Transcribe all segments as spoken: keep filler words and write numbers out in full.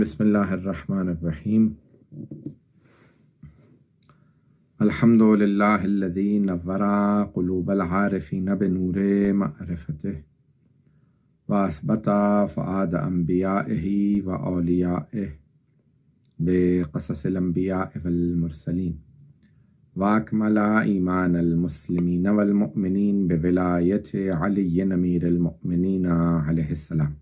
بسم اللہ الرحمن الرحیم الحمد للہ الذی نور قلوب العارفین بنور معرفتہ واثبت فؤاد انبیائہ واولیائہ بقصص الانبیاء والمرسلین واکمل ایمان المسلمین والمؤمنین بولایت علی امیر المؤمنین علیہ السلام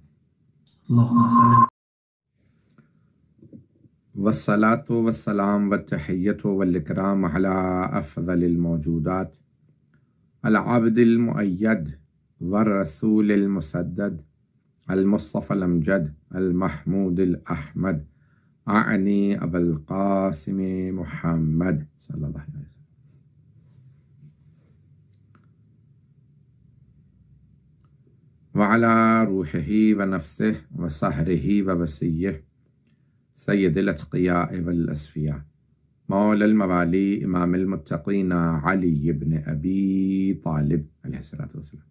والصلاة والسلام والتحیۃ والاکرام علی افضل الموجودات العبد المؤید والرسول المسدد المصطفى الامجد المحمود الاحمد اعنی ابا القاسم محمد صلی اللہ علیہ وسلم وعلی روحہ ونفسہ وصہرہ ووصیہ سید الاتقیاء والاصفیاء مولا الموالی امام المتقین علی بن ابی طالب علیہ الصلوۃ والسلام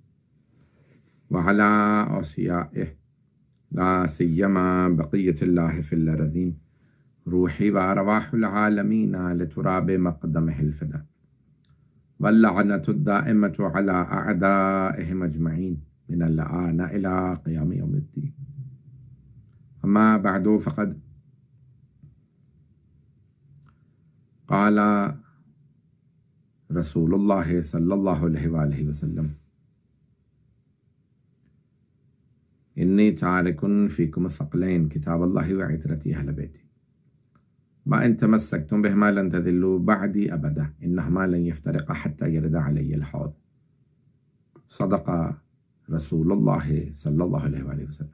وعلی اوصیائہ لا سیما بقیۃ اللہ فی الارضین روحی وارواح العالمین لتراب مقدمہ الفدا واللعنۃ الدائمۃ علی اعدائہم اجمعین من الآن الی قیام یوم الدین اما بعد فقد قال رسول اللہ صلی اللہ علیہ وآلہ وسلم انی تارک فیکم ثقلین کتاب اللہ وعترتی اہل بیتی ما ان تمسکتم بہما لن تذلوا بعدی ابدا انہما لن یفترقا حتی یرد علی الحوض صدق رسول اللہ صلی اللہ علیہ وآلہ وسلم۔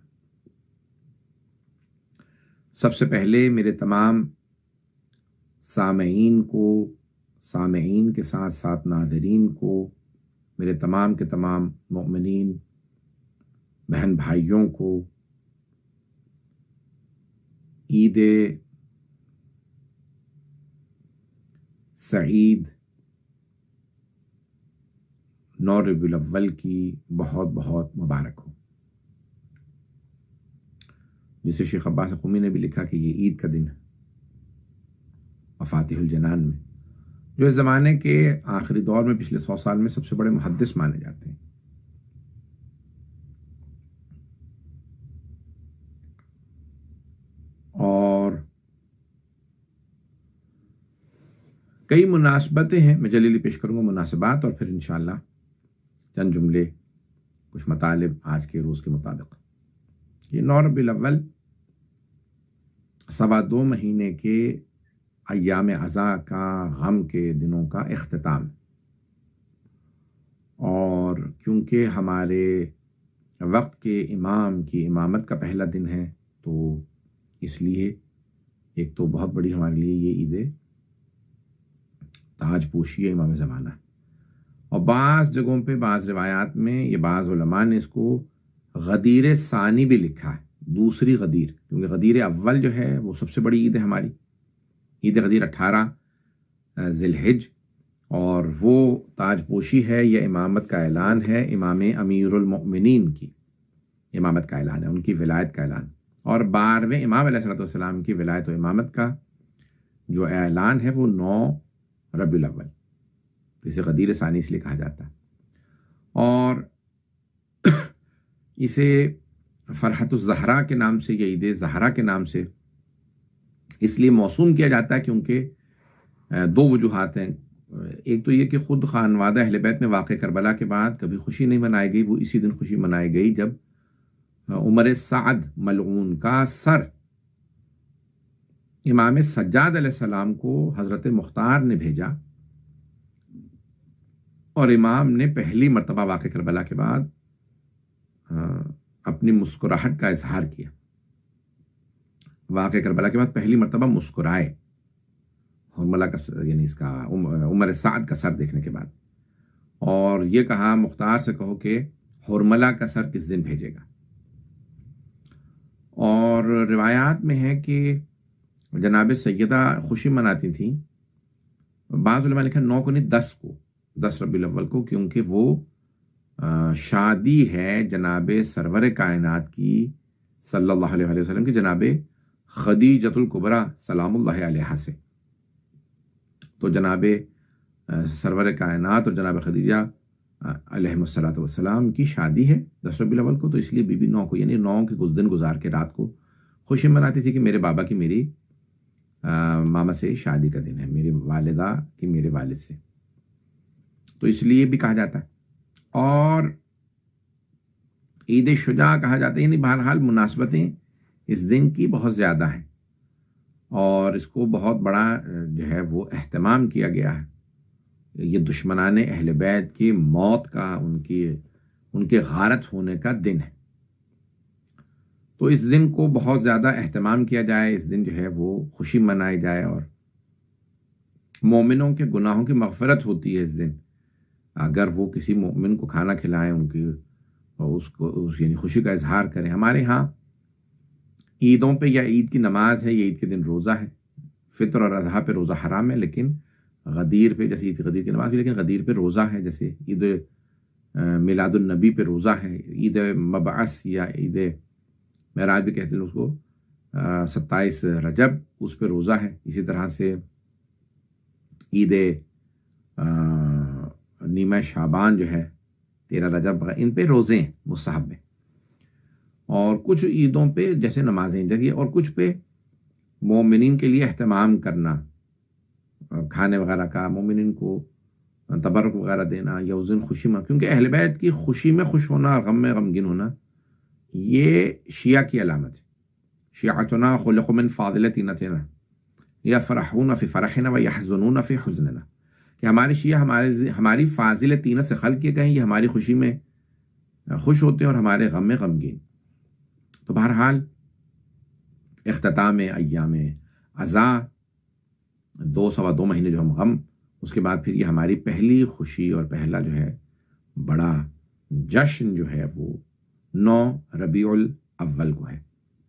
سب سے پہلے میرے تمام سامعین کو، سامعین کے ساتھ ساتھ ناظرین کو، میرے تمام کے تمام مؤمنین بہن بھائیوں کو عید سعید نو ربیع الاول کی بہت بہت مبارک ہو۔ جسے شیخ عباس قمی نے بھی لکھا کہ یہ عید کا دن ہے مفاتیح الجنان میں، جو اس زمانے کے آخری دور میں پچھلے سو سال میں سب سے بڑے محدث مانے جاتے ہیں۔ اور کئی مناسبتیں ہیں، میں جلیلی پیش کروں گا مناسبات، اور پھر انشاءاللہ چند جملے کچھ مطالب آج کے روز کے مطابق۔ یہ نو ربیع الاول سوا دو مہینے کے ایام عزا کا، غم کے دنوں کا اختتام، اور کیونکہ ہمارے وقت کے امام کی امامت کا پہلا دن ہے تو اس لیے ایک تو بہت بڑی ہمارے لیے یہ عید تاج پوشی ہے امام زمانہ، اور بعض جگہوں پہ بعض روایات میں یہ بعض علماء نے اس کو غدیر ثانی بھی لکھا ہے، دوسری غدیر، کیونکہ غدیر اول جو ہے وہ سب سے بڑی عید ہے ہماری، عید غدیر اٹھارہ ذی الحج، اور وہ تاج پوشی ہے، یہ امامت کا اعلان ہے، امام امیر المؤمنین کی امامت کا اعلان ہے، ان کی ولایت کا اعلان، اور بارہویں امام علیہ الصلوۃ والسلام کی ولایت و امامت کا جو اعلان ہے وہ نو ربیع الاول، اسے غدیر ثانی اس لیے کہا جاتا ہے، اور اسے فرحت الزہرا کے نام سے، یہ عید زہرا کے نام سے اس لیے موسوم کیا جاتا ہے کیونکہ دو وجوہات ہیں۔ ایک تو یہ کہ خود خانوادہ اہل بیت میں واقع کربلا کے بعد کبھی خوشی نہیں منائی گئی، وہ اسی دن خوشی منائی گئی جب عمر سعد ملعون کا سر امام سجاد علیہ السلام کو حضرت مختار نے بھیجا، اور امام نے پہلی مرتبہ واقع کربلا کے بعد اپنی مسکراہٹ کا اظہار کیا، واقع کربلا کے بعد پہلی مرتبہ مسکرائے حرملہ کا سر، یعنی اس کا عمر سعد کا سر دیکھنے کے بعد، اور یہ کہا مختار سے کہو کہ حرملہ کا سر کس دن بھیجے گا۔ اور روایات میں ہے کہ جناب سیدہ خوشی مناتی تھیں، بعض علماء لکھا نو کو نہیں دس کو، دس ربیع الاول کو، کیونکہ وہ شادی ہے جناب سرور کائنات کی صلی اللہ علیہ وسلم کی، جناب خدیجۃ الکبریٰ سلام اللہ علیہا سے۔ تو جناب سرور کائنات اور جناب خدیجہ علیہ الصلوۃ والسلام کی شادی ہے دس ربیع الاول کو، تو اس لیے بی بی نو کو یعنی نو کے کچھ دن گزار کے رات کو خوشی مناتی تھی کہ میرے بابا کی میری ماما سے شادی کا دن ہے، میری والدہ کی میرے والد سے، تو اس لیے بھی کہا جاتا ہے۔ اور عید شجاع کہا جاتا ہے، یعنی بہرحال مناسبتیں اس دن کی بہت زیادہ ہیں اور اس کو بہت بڑا جو ہے وہ اہتمام کیا گیا ہے۔ یہ دشمنان اہل بیت کی موت کا، ان کی ان کے غارت ہونے کا دن ہے، تو اس دن کو بہت زیادہ اہتمام کیا جائے، اس دن جو ہے وہ خوشی منائی جائے، اور مومنوں کے گناہوں کی مغفرت ہوتی ہے اس دن اگر وہ کسی مومن کو کھانا کھلائیں، ان کی اس کو اس یعنی خوشی کا اظہار کریں۔ ہمارے ہاں عیدوں پہ یا عید کی نماز ہے، یا عید کے دن روزہ ہے، فطر اور اضحیٰ پہ روزہ حرام ہے، لیکن غدیر پہ جیسے عید غدیر کی نماز بھی، لیکن غدیر پہ روزہ ہے، جیسے عید میلاد النبی پہ روزہ ہے، عید مبعث یا عید معراج بھی کہتے ہیں اس کو، ستائیس رجب اس پہ روزہ ہے۔ اسی طرح سے عید نیمہ شعبان جو ہے تیرہ رجب، ان پہ روزے ہیں مستحب ہیں، اور کچھ عیدوں پہ جیسے نمازیں جیسے، اور کچھ پہ مومنین کے لیے اہتمام کرنا، کھانے وغیرہ کا، مومنین کو تبرک وغیرہ دینا، یا اس دن خوشی میں، کیونکہ اہل بیت کی خوشی میں خوش ہونا، غم میں غمگین ہونا، یہ شیعہ کی علامت ہے۔ شیعتنا خلق من فاضلتنا یفرحون فی فرحنا ویحزنون فی حزننا، کہ ہمارے شیعہ ہمارے ہماری فاضل طینت سے خلق کیے گئے ہیں، یہ ہماری خوشی میں خوش ہوتے ہیں اور ہمارے غم میں غمگین۔ تو بہرحال اختتام ایام عزا، دو سوا دو مہینے جو ہم غم، اس کے بعد پھر یہ ہماری پہلی خوشی اور پہلا جو ہے بڑا جشن جو ہے وہ نو ربیع الاول کو ہے،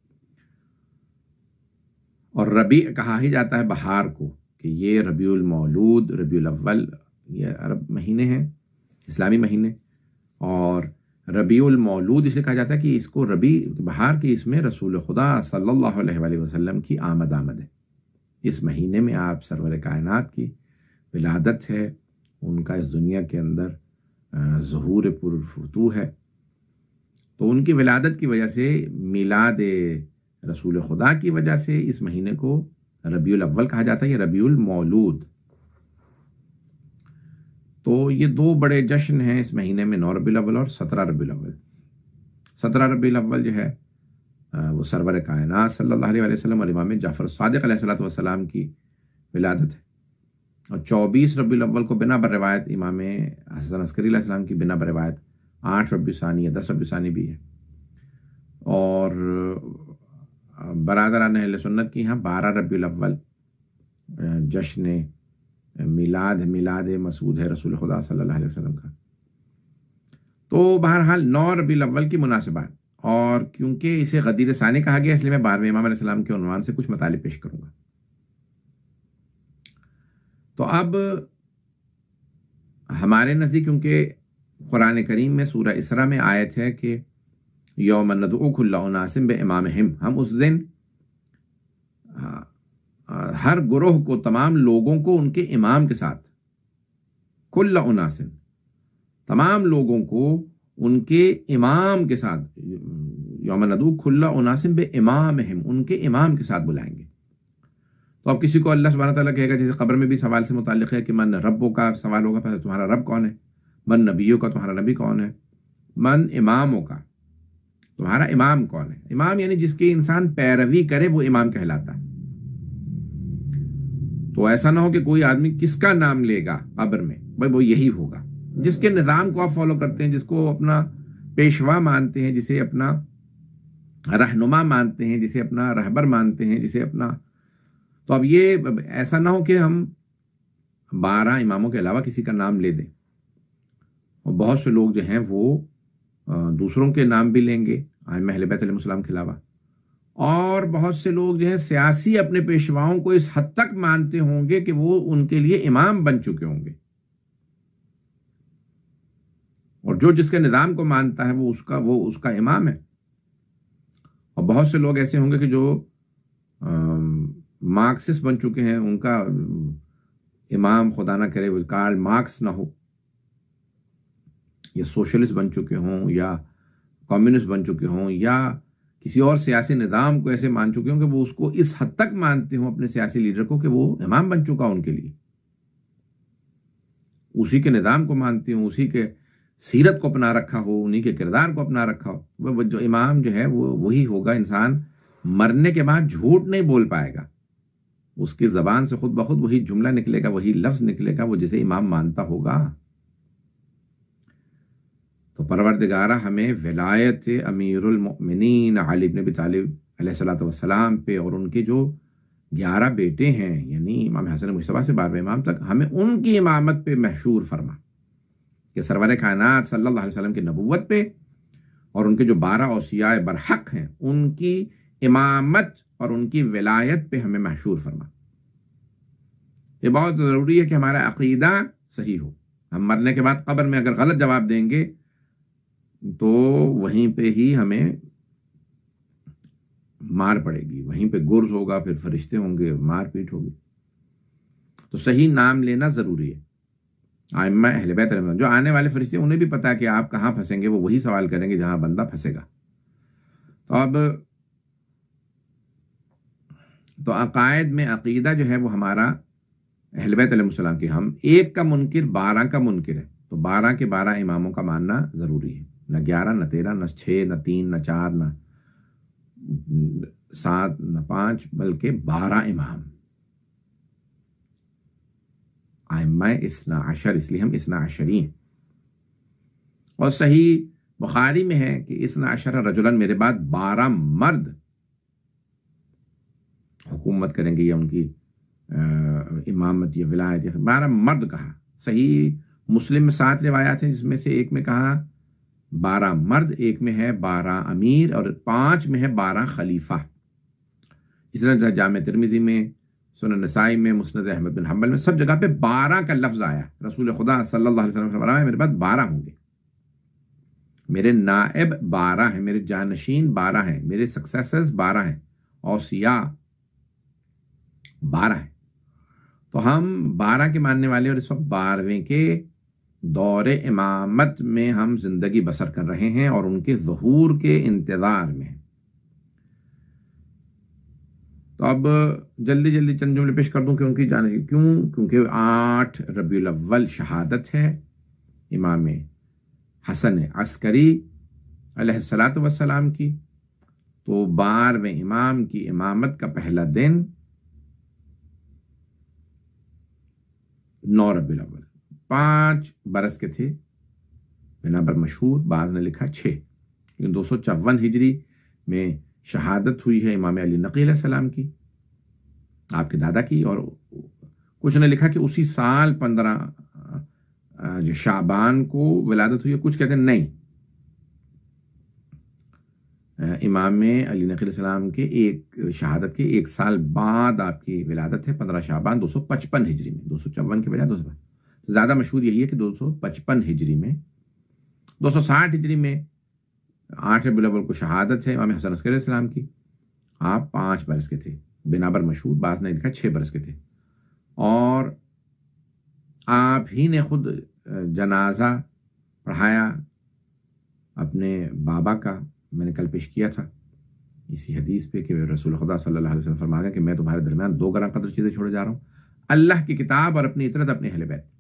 اور ربیع کہا ہی جاتا ہے بہار کو، کہ یہ ربیع المولود، ربیع الاول یہ عرب مہینے ہیں، اسلامی مہینے، اور ربیع المولود اس لیے کہا جاتا ہے کہ اس کو ربیع بہار کے، اس میں رسول خدا صلی اللہ علیہ وآلہ وسلم کی آمد آمد ہے، اس مہینے میں آپ سرور کائنات کی ولادت ہے، ان کا اس دنیا کے اندر ظہور پرفتوح ہے، تو ان کی ولادت کی وجہ سے، میلاد رسول خدا کی وجہ سے اس مہینے کو ربیع الاول کہا جاتا ہے، یہ ربیع المولود۔ تو یہ دو بڑے جشن ہیں اس مہینے میں، نو ربیع الاول اور سترہ ربیع الاول۔ سترہ ربیع الاول جو ہے وہ سرور کائنات صلی اللہ علیہ وسلم اور امام جعفر صادق علیہ الصلوۃ والسلام کی ولادت ہے، اور چوبیس ربیع الاول کو بنا بر روایت امام حسن عسکری علیہ السلام کی بنا بر روایت آٹھ ربیع ثانی یا دس ربیع ثانی بھی ہے، اور برادران اہل سنت کی یہاں بارہ ربیع الاول جشن میلاد میلاد مسعود ہے رسول خدا صلی اللہ علیہ وسلم کا۔ تو بہرحال نو ربیع الاول کی مناسبات، اور کیونکہ اسے غدیر ثانی کہا گیا، اس لیے میں بارہویں امام علیہ السلام کے عنوان سے کچھ مطالب پیش کروں گا۔ تو اب ہمارے نزدیک، کیونکہ قرآن کریم میں سورہ اسراء میں آیت ہے کہ یوم ندعو کل اناس بامامہم، ہم اس دن ہر گروہ کو، تمام لوگوں کو ان کے امام کے ساتھ، کل اناس، تمام لوگوں کو ان کے امام کے ساتھ، یوم ندعو کل اناس بامامہم، ان کے امام کے ساتھ بلائیں گے۔ تو اب کسی کو اللہ سبحانہ تعالیٰ کہے گا، جیسے قبر میں بھی سوال سے متعلق ہے کہ من ربوں کا سوال ہوگا، پھر تمہارا رب کون ہے، من نبیوں کا تمہارا نبی کون ہے، من اماموں کا تمہارا امام کون ہے۔ امام یعنی جس کی انسان پیروی کرے وہ امام کہلاتا ہے۔ تو ایسا نہ ہو کہ کوئی آدمی کس کا نام لے گا قبر میں، بھائی وہ یہی ہوگا جس کے نظام کو آپ فالو کرتے ہیں، جس کو اپنا پیشوا مانتے ہیں، جسے اپنا رہنما مانتے ہیں، جسے اپنا رہبر مانتے ہیں، جسے اپنا۔ تو اب یہ ایسا نہ ہو کہ ہم بارہ اماموں کے علاوہ کسی کا نام لے دیں، اور بہت سے لوگ جو ہیں وہ دوسروں کے نام بھی لیں گے ائمہ اہل بیت علیہ السلام کے علاوہ، اور بہت سے لوگ جو ہیں سیاسی اپنے پیشواؤں کو اس حد تک مانتے ہوں گے کہ وہ ان کے لیے امام بن چکے ہوں گے، اور جو جس کے نظام کو مانتا ہے وہ اس کا وہ اس کا امام ہے۔ اور بہت سے لوگ ایسے ہوں گے کہ جو مارکسسٹ بن چکے ہیں، ان کا امام خدا نہ کرے وہ کارل مارکس نہ ہو، یا سوشلسٹ بن چکے ہوں، یا کمیونسٹ بن چکے ہوں، یا کسی اور سیاسی نظام کو ایسے مان چکے ہوں کہ وہ اس کو اس حد تک مانتے ہوں اپنے سیاسی لیڈر کو کہ وہ امام بن چکا ان کے لیے، اسی کے نظام کو مانتے ہوں، اسی کے سیرت کو اپنا رکھا ہو، انہی کے کردار کو اپنا رکھا ہو، وہ جو امام جو ہے وہ وہی ہوگا۔ انسان مرنے کے بعد جھوٹ نہیں بول پائے گا، اس کی زبان سے خود بخود وہی جملہ نکلے گا، وہی لفظ نکلے گا وہ جسے امام مانتا ہوگا۔ تو پروردگارہ ہمیں ولایت امیر المؤمنین علی بن ابی طالب علیہ الصلوۃ والسلام پہ اور ان کے جو گیارہ بیٹے ہیں، یعنی امام حسن مجتبیٰ سے بارہویں امام تک، ہمیں ان کی امامت پہ محشور فرما، کہ سرور کائنات صلی اللہ علیہ وسلم کی نبوت پہ اور ان کے جو بارہ اوصیاء برحق ہیں ان کی امامت اور ان کی ولایت پہ ہمیں محشور فرما۔ یہ بہت ضروری ہے کہ ہمارا عقیدہ صحیح ہو۔ ہم مرنے کے بعد قبر میں اگر غلط جواب دیں گے تو وہیں پہ ہی ہمیں مار پڑے گی، وہیں پہ گرز ہوگا، پھر فرشتے ہوں گے، مار پیٹ ہوگی۔ تو صحیح نام لینا ضروری ہے۔ ائمہ اہل بیت علیہم السلام جو آنے والے فرشتے انہیں بھی پتا ہے کہ آپ کہاں پھنسیں گے، وہ وہی سوال کریں گے جہاں بندہ پھنسے گا۔ تو اب تو عقائد میں عقیدہ جو ہے وہ ہمارا اہل بیت علیہ السلام کی، ہم ایک کا منکر بارہ کا منکر ہے، تو بارہ کے بارہ اماموں کا ماننا ضروری ہے، نہ گیارہ نہ تیرہ نہ چھ نہ تین نہ چار نہ سات نہ پانچ، بلکہ بارہ امام ائمہ اثنا عشر، اس لیے ہم اثنا عشری ہیں۔ اور صحیح بخاری میں ہے کہ اثنا عشر رجلن، میرے بعد بارہ مرد حکومت کریں گے یا ان کی امامت یا ولایت، بارہ مرد کہا۔ صحیح مسلم میں سات روایات ہیں، جس میں سے ایک میں کہا بارہ مرد، ایک میں ہے بارہ امیر، اور پانچ میں ہے بارہ خلیفہ۔ اس طرح جامع ترمذی میں، سنن نسائی میں، مسند احمد بن حنبل میں، سب جگہ پہ بارہ کا لفظ آیا۔ رسول خدا صلی اللہ علیہ وسلم نے فرمایا میرے بعد بارہ ہوں گے، میرے نائب بارہ ہیں، میرے جانشین بارہ ہیں، میرے سکسیسرز بارہ ہیں، اوصیاء بارہ ہیں۔ تو ہم بارہ کے ماننے والے، اور اس وقت بارہویں کے دور امامت میں ہم زندگی بسر کر رہے ہیں اور ان کے ظہور کے انتظار میں ہیں۔ تو اب جلدی جلدی چند جملے پیش کر دوں کہ ان کی جانے کیوں، کیونکہ آٹھ ربیع الاول شہادت ہے امام حسن عسکری علیہ الصلاۃ والسلام کی، تو بارہویں امام کی امامت کا پہلا دن نو ربیع الاول، پانچ برس کے تھے بنا بر مشہور، بعض نے لکھا چھ، لیکن دو سو چون ہجری میں شہادت ہوئی ہے امام علی نقی علیہ السلام کی، آپ کے دادا کی، اور کچھ نے لکھا کہ اسی سال پندرہ جو شعبان کو ولادت ہوئی ہے، کچھ کہتے ہیں نہیں، امام علی نقی علیہ السلام کے ایک شہادت کے ایک سال بعد آپ کی ولادت ہے، پندرہ شعبان دو سو پچپن ہجری میں، دو سو چون کے بجائے دو سو تو زیادہ مشہور یہی ہے کہ دو سو پچپن ہجری میں، دو سو ساٹھ ہجری میں آٹھ ربیع الاول کو شہادت ہے امام حسن عسکری علیہ السلام کی، آپ پانچ برس کے تھے بنا بر مشہور، بعض نے لکھا چھ برس کے تھے، اور آپ ہی نے خود جنازہ پڑھایا اپنے بابا کا، میں نے کل پیش کیا تھا اسی حدیث پہ کہ رسول خدا صلی اللہ علیہ وسلم فرمایا کہ میں تمہارے درمیان دو گراں قدر چیزیں چھوڑے جا رہا ہوں، اللہ کی کتاب اور اپنی اطرت، اپنے اہل بیت۔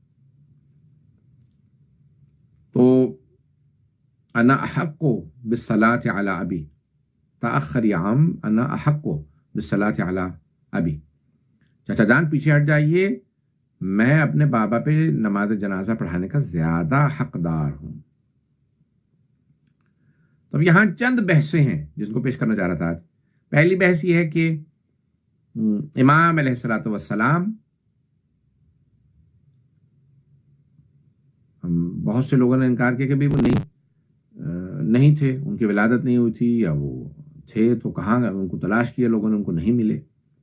تو انا احق بالصلاۃ علی ابی، تاخر یا عم، انا احق بالصلاۃ علی ابی، چچا جان پیچھے ہٹ جائیے، میں اپنے بابا پہ نماز جنازہ پڑھانے کا زیادہ حقدار ہوں۔ تو اب یہاں چند بحثیں ہیں جس کو پیش کرنا چاہ رہا تھا آج۔ پہلی بحث یہ ہے کہ امام علیہ الصلوۃ والسلام، بہت سے لوگوں نے انکار کیا کہ بھی وہ نہیں نہیں تھے، ان کی ولادت نہیں ہوئی تھی، یا وہ تھے تو کہاں گئے، ان کو تلاش کیا لوگوں نے، ان کو نہیں ملے،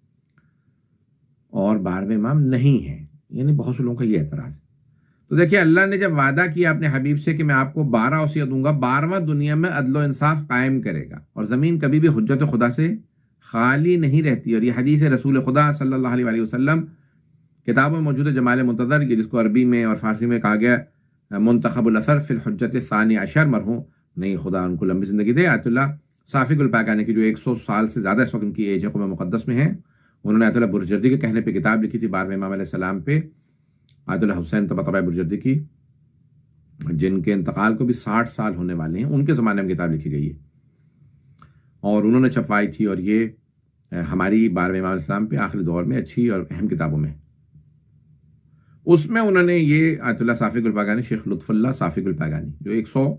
اور بارہویں امام نہیں ہیں، یعنی بہت سے لوگوں کا یہ اعتراض ہے۔ تو دیکھیے اللہ نے جب وعدہ کیا اپنے حبیب سے کہ میں آپ کو بارہ اوصیہ دوں گا، بارہواں دنیا میں عدل و انصاف قائم کرے گا، اور زمین کبھی بھی حجت خدا سے خالی نہیں رہتی، اور یہ حدیث رسول خدا صلی اللہ علیہ وآلہ وسلم کتابوں میں موجود ہے جمال منتظر، یہ جس کو عربی میں اور فارسی میں کہا گیا منتخب الاثر فی الحجت الثانی عشر، مرحوم نہیں خدا ان کو لمبی زندگی دے، آیت اللہ صافی الپاکانی کی جو ایک سو سال سے زیادہ اس وقت ان کی ایج ہے قوم مقدس میں ہے، انہوں نے آیت اللہ برجردی کے کہنے پہ کتاب لکھی تھی بارہویں امام علیہ السلام پہ، آیت اللہ حسین طباطباء برجردی کی، جن کے انتقال کو بھی ساٹھ سال ہونے والے ہیں، ان کے زمانے میں کتاب لکھی گئی ہے اور انہوں نے چھپوائی تھی، اور یہ ہماری بارہویں امام علیہ السلام پہ آخری دور میں اچھی اور اہم کتابوں میں، اس میں انہوں نے یہ آیت اللہ صافی الپاکانی، شیخ لطف اللہ صافی الپاکانی، جو ایک سو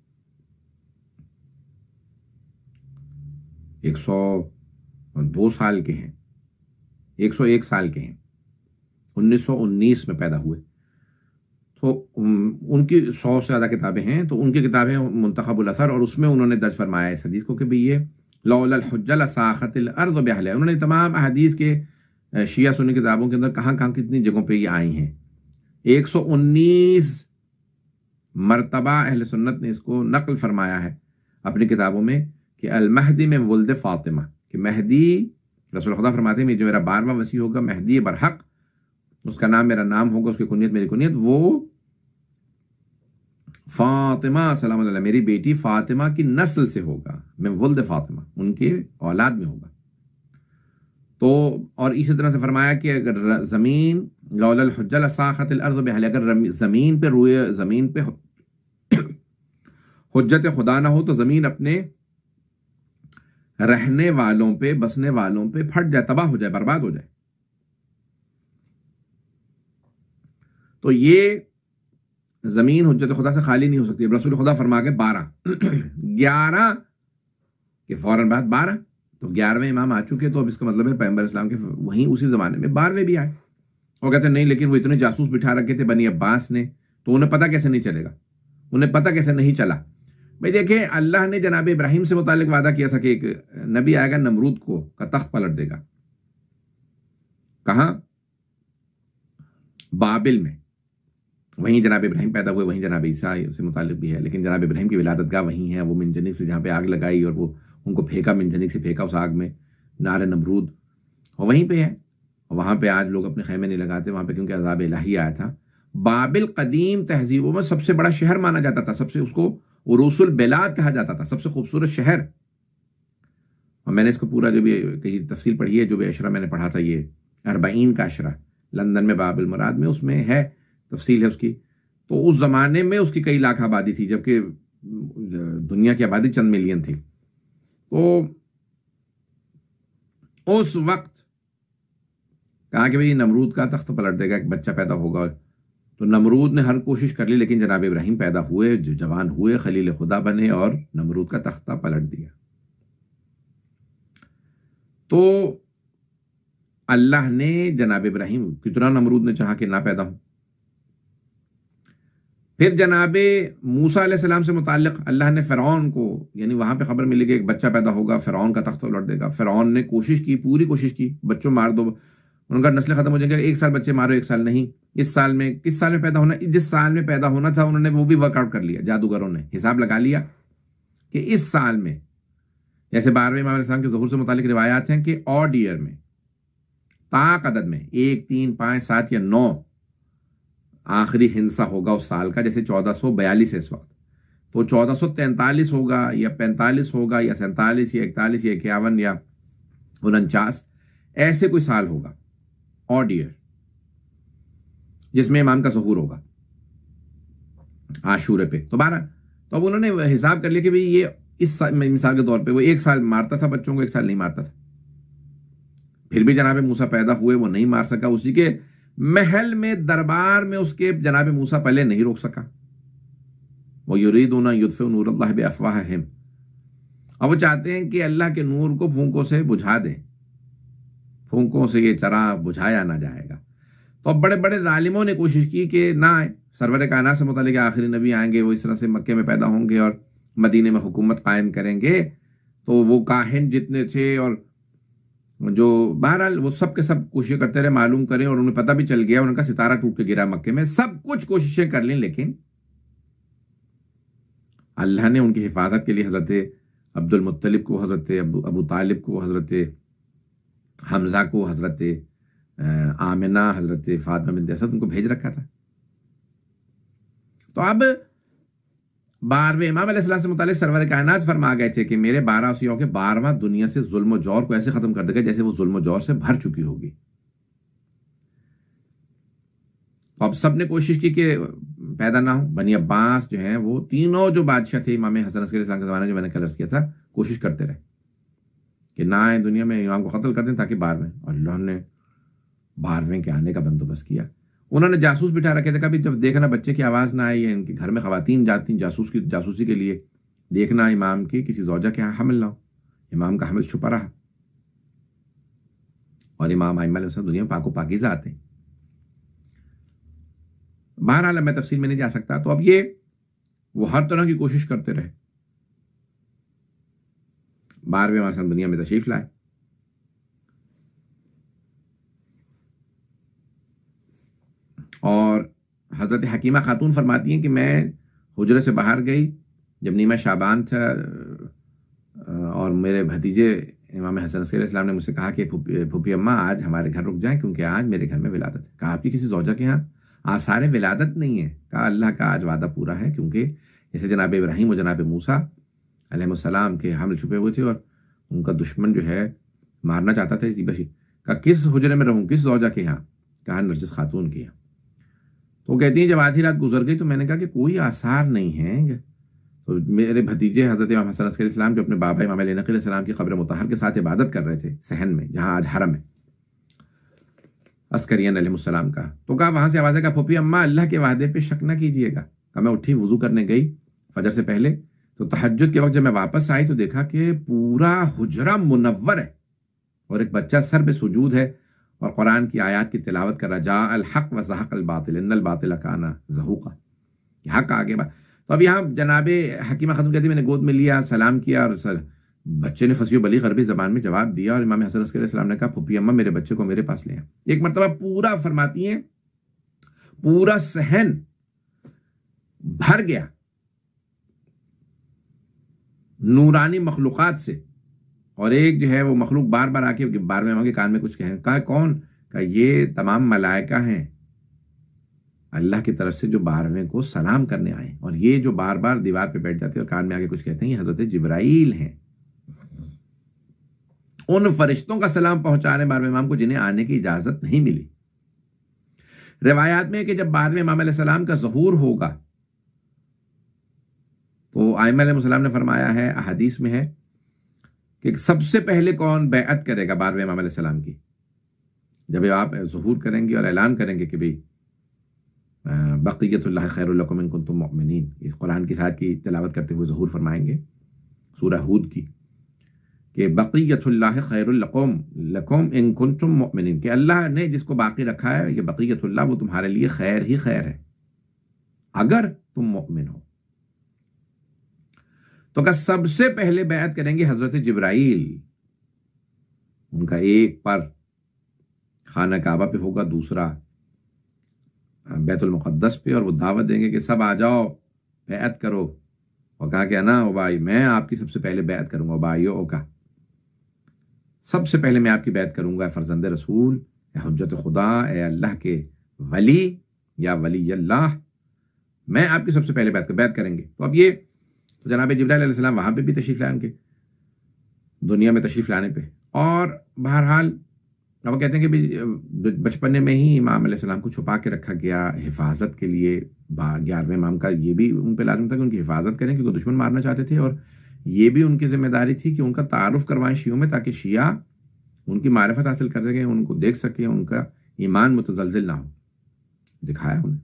ایک سو دو سال کے ہیں، ایک سو ایک سال کے ہیں، انیس سو انیس میں پیدا ہوئے، تو ان کی سو سے زیادہ کتابیں ہیں، تو ان کی کتابیں منتخب الاثر، اور اس میں انہوں نے درج فرمایا اس حدیث کو کہ بھئی یہ لولا الحجہ لساخت الارض باہلہا، انہوں نے تمام احادیث کے شیعہ سنی کتابوں کے اندر کہاں کہاں کتنی جگہوں پہ یہ آئی ہیں، ایک سو انیس مرتبہ اہل سنت نے اس کو نقل فرمایا ہے اپنی کتابوں میں کہ المہدی میں ولد فاطمہ، کہ مہدی رسول خدا فرماتے ہیں جو میرا بارواں وصی ہوگا مہدی برحق، اس کا نام میرا نام ہوگا، اس کی کنیت میری کنیت، وہ فاطمہ سلام اللہ میری بیٹی فاطمہ کی نسل سے ہوگا، میں ولد فاطمہ ان کے اولاد میں ہوگا۔ تو اور اسی طرح سے فرمایا کہ اگر زمین لولا الحجہ لساخت الارض باہلہا، اگر زمین پہ روئے زمین پہ حجت خدا نہ ہو تو زمین اپنے رہنے والوں پہ بسنے والوں پہ پھٹ جائے، تباہ ہو جائے، برباد ہو جائے۔ تو یہ زمین حجت خدا سے خالی نہیں ہو سکتی۔ رسول خدا فرما کے بارہ گیارہ کے فوراً بعد بارہ، تو گیارہویں امام آ چکے، تو اب اس کا مطلب ہے پیغمبر اسلام کے وہیں اسی زمانے میں بارہویں بھی آئے۔ وہ کہتے ہیں نہیں لیکن وہ اتنے جاسوس بٹھا رکھے تھے بنی عباس نے، تو انہیں پتہ کیسے نہیں چلے گا، انہیں پتہ کیسے نہیں چلا۔ بھئی دیکھیں اللہ نے جناب ابراہیم سے متعلق وعدہ کیا تھا کہ ایک نبی آئے گا نمرود کو کا تخت پلٹ دے گا، کہاں؟ بابل میں، وہیں جناب ابراہیم پیدا ہوئے، وہیں جناب عیسیٰ سے متعلق بھی ہے، لیکن جناب ابراہیم کی ولادت گاہ وہیں ہے، وہ منجنیق سے جہاں پہ آگ لگائی اور وہ ان کو پھینکا، منجنیق سے پھینکا اس آگ میں، نار نمرود اور وہیں پہ ہے، اور وہاں پہ آج لوگ اپنے خیمے نہیں لگاتے وہاں پہ کیونکہ عذاب الہی آیا تھا۔ بابل قدیم تہذیبوں میں سب سے بڑا شہر مانا جاتا تھا، سب سے اس کو عروس البلاد کہا جاتا تھا، سب سے خوبصورت شہر، اور میں نے اس کو پورا جو بھی کہیں تفصیل پڑھی ہے، جو بھی عشرہ میں نے پڑھا تھا یہ اربعین کا عشرہ لندن میں بابل مراد میں، اس میں ہے تفصیل ہے اس کی۔ تو اس زمانے میں اس کی کئی لاکھ آبادی تھی، جبکہ دنیا کی آبادی چند ملین تھی۔ تو اس وقت کہا کہ بھئی نمرود کا تخت پلٹ دے گا، ایک بچہ پیدا ہوگا، تو نمرود نے ہر کوشش کر لی، لیکن جناب ابراہیم پیدا ہوئے، جو جوان ہوئے، خلیل خدا بنے اور نمرود کا تختہ پلٹ دیا۔ تو اللہ نے جناب ابراہیم، کتنا نمرود نے چاہا کہ نہ پیدا ہو۔ پھر جناب موسیٰ علیہ السلام سے متعلق اللہ نے فرعون کو، یعنی وہاں پہ خبر ملی کہ ایک بچہ پیدا ہوگا، فرعون کا تخت الٹ دے گا۔ فرعون نے کوشش کی، پوری کوشش کی، بچوں مار دو، ان کا نسل ختم ہو جائے گا، ایک سال بچے مارو، ایک سال نہیں، اس سال میں کس سال میں پیدا ہونا، جس سال میں پیدا ہونا تھا انہوں نے وہ بھی ورک آؤٹ کر لیا، جادوگروں نے حساب لگا لیا کہ اس سال میں، جیسے بارہویں امام علیہ السلام کے ظہور سے متعلق روایات ہیں کہ آڈ ایئر میں، طاق عدد میں، ایک تین پانچ سات یا نو آخری ہنسا ہوگا اس سال کا، جیسے چودہ سو بیالیس ہے اس وقت، تو چودہ سو تینتالیس ہوگا یا پینتالیس ہوگا یا سینتالیس یا اکتالیس یا اکیاون یا انچاس، ایسے کوئی سال ہوگا آڈ ایئر جس میں امام کا ظہور ہوگا عاشورے پہ۔ تو بارہ، تو اب انہوں نے حساب کر لیا کہ بھئی یہ اس مثال کے طور پہ وہ ایک سال مارتا تھا بچوں کو، ایک سال نہیں مارتا تھا، پھر بھی جناب موسیٰ پیدا ہوئے، وہ نہیں مار سکا، اسی کے محل میں دربار میں اس کے جناب موسیٰ پہلے نہیں روک سکا۔ وَيُرِيدُونَ يُطْفِئُوا نُورَ اللَّهِ بِأَفْوَاهِهِمْ، اب وہ چاہتے ہیں کہ اللہ کے نور کو پھونکوں سے بجھا دیں، پھونکوں سے یہ چراغ بجھایا نہ جائے گا۔ تو اب بڑے بڑے ظالموں نے کوشش کی کہ نہ آئے، سرور کائنات سے متعلق آخری نبی آئیں گے، وہ اس طرح سے مکے میں پیدا ہوں گے اور مدینے میں حکومت قائم کریں گے، تو وہ کاہن جتنے تھے اور جو بہرحال وہ سب کے سب کوششیں کرتے رہے معلوم کریں، اور انہیں پتہ بھی چل گیا، ان کا ستارہ ٹوٹ کے گرا مکے میں، سب کچھ کوششیں کر لیں، لیکن اللہ نے ان کی حفاظت کے لیے حضرت عبد المطلب کو حضرت ابو ابو طالب کو حضرت حمزہ کو حضرت آمنہ حضرت فاطمہ بنت اسد ان کو بھیج رکھا تھا۔ تو اب بارہویں امام علیہ السلام سے متعلق سرور کائنات فرما گئے تھے کہ میرے بارہ وصیوں کے بارہواں دنیا سے ظلم و جور کو ایسے ختم کر دے گا جیسے وہ ظلم و جور سے بھر چکی ہوگی۔ اب سب نے کوشش کی کہ پیدا نہ ہو۔ بنی عباس جو ہیں وہ تینوں جو بادشاہ تھے امام حسن عسکری السلام کے زمانے جو میں نے کل عرض کیا تھا، کوشش کرتے رہے کہ نہ آئے دنیا میں، امام کو قتل کر دیں تاکہ بارہویں، اور اللہ نے بارہویں کے آنے کا بندوبست کیا۔ انہوں نے جاسوس بٹھا رکھے تھے، کبھی جب دیکھنا بچے کی آواز نہ آئی ہے، ان کے گھر میں خواتین جاتی ہیں جاسوس کی جاسوسی کے لیے، دیکھنا امام کی کسی زوجہ کے حمل نہ ہو، امام کا حمل چھپا رہا، اور امام ائمہ علیہ السلام دنیا میں پاک و پاکیزہ آتے ہیں۔ بہرحال میں تفصیل میں نہیں جا سکتا۔ تو اب یہ وہ ہر طرح کی کوشش کرتے رہے، بارہویں امام صاحب دنیا میں تشریف لائے۔ اور حضرت حکیمہ خاتون فرماتی ہیں کہ میں حجرے سے باہر گئی جب نیمہ شعبان تھا، اور میرے بھتیجے امام حسن عسکری علیہ السلام نے مجھ سے کہا کہ پھوپھی اماں آج ہمارے گھر رک جائیں کیونکہ آج میرے گھر میں ولادت ہے۔ کہا آپ کی کسی زوجہ کے ہاں آثار ولادت نہیں ہے؟ کہا اللہ کا آج وعدہ پورا ہے، کیونکہ جیسے جناب ابراہیم اور جناب موسیٰ علیہ السلام کے حمل چھپے ہوئے تھے اور ان کا دشمن جو ہے مارنا چاہتا تھا اسی بسی۔ کہا کس حجرے میں رہوں، کس زوجہ کے یہاں؟ کہا نرجس خاتون کے یہاں۔ تو کہتی ہیں جب آدھی رات گزر گئی تو میں نے کہا کہ کوئی آثار نہیں ہیں۔ تو میرے بھتیجے حضرت امام حسن عسکری السلام جو اپنے بابا امام علی نقی علیہ السلام کی قبر مطہر کے ساتھ عبادت کر رہے تھے صحن میں، جہاں آج حرم ہے عسکریین علیہ السلام کا، تو کہا وہاں سے آوازیں، کہا پھوپھی اماں اللہ کے وعدے پہ شک نہ کیجیے گا۔ کہا میں اٹھی وضو کرنے گئی فجر سے پہلے، تو تہجد کے وقت جب میں واپس آئی تو دیکھا کہ پورا حجرہ منور ہے اور ایک بچہ سر پہ سجود ہے اور قرآن کی آیات کی تلاوت کر رہا، جاء الحق وزہق الباطل ان الباطل کان زہوقا، حق آگے بات۔ تو اب یہاں جناب حکیمہ خاتون کہتی میں نے گود میں لیا، سلام کیا، اور سر بچے نے فصیح و بلیغ عربی زبان میں جواب دیا، اور امام حسن عسکری علیہ السلام نے کہا پھوپھی اماں میرے بچے کو میرے پاس لے آ۔ ایک مرتبہ پورا فرماتی ہیں پورا صحن بھر گیا نورانی مخلوقات سے، اور ایک جو ہے وہ مخلوق بار بار آ کے بارہویں امام کے کان میں کچھ کہیں۔ کہا کون؟ کہا یہ تمام ملائکہ ہیں اللہ کی طرف سے جو بارہویں کو سلام کرنے آئے، اور یہ جو بار بار دیوار پہ بیٹھ جاتے اور کان میں آ کے کچھ کہتے ہیں یہ حضرت جبرائیل ہیں، ان فرشتوں کا سلام پہنچا رہے ہیں بارہویں امام کو جنہیں آنے کی اجازت نہیں ملی۔ روایات میں ہے کہ جب بارہویں امام علیہ السلام کا ظہور ہوگا تو ائمہ علیہ السلام نے فرمایا ہے، احادیث میں ہے کہ سب سے پہلے کون بیعت کرے گا بارہویں امام علیہ السلام کی؟ جب آپ ظہور کریں گے اور اعلان کریں گے کہ بھئی بقیت اللہ خیر لکم ان کنتم مؤمنین، اس قرآن کی آیت کی تلاوت کرتے ہوئے ظہور فرمائیں گے سورہ ہود کی کہ بقیت اللہ خیر لکم لکم ان کنتم مؤمنین، کہ اللہ نے جس کو باقی رکھا ہے یہ بقیت اللہ، وہ تمہارے لیے خیر ہی خیر ہے اگر تم مؤمن ہو۔ تو کہ سب سے پہلے بیعت کریں گے حضرت جبرائیل، ان کا ایک پر خانہ کعبہ پہ ہوگا، دوسرا بیت المقدس پہ، اور وہ دعوت دیں گے کہ سب آ جاؤ بیعت کرو، اور کہا کہ انا ابائی، میں آپ کی سب سے پہلے بیعت کروں گا، ابائیو کا سب سے پہلے میں آپ کی بیعت کروں گا، فرزند رسول، اے حجت خدا، اے اللہ کے ولی یا ولی اللہ، میں آپ کی سب سے پہلے بیعت بیعت کریں گے۔ تو اب یہ تو جناب جبرائیل علیہ السلام وہاں پہ بھی تشریف لائیں گے دنیا میں تشریف لانے پہ، اور بہرحال اب وہ کہتے ہیں کہ بچپنے میں ہی امام علیہ السلام کو چھپا کے رکھا گیا حفاظت کے لیے، گیارہویں امام کا یہ بھی ان پہ لازم تھا کہ ان کی حفاظت کریں کیونکہ دشمن مارنا چاہتے تھے، اور یہ بھی ان کی ذمہ داری تھی کہ ان کا تعارف کروائیں شیعوں میں تاکہ شیعہ ان کی معرفت حاصل کر سکیں، ان کو دیکھ سکیں، ان کا ایمان متزلزل نہ ہو۔ دکھایا انہیں،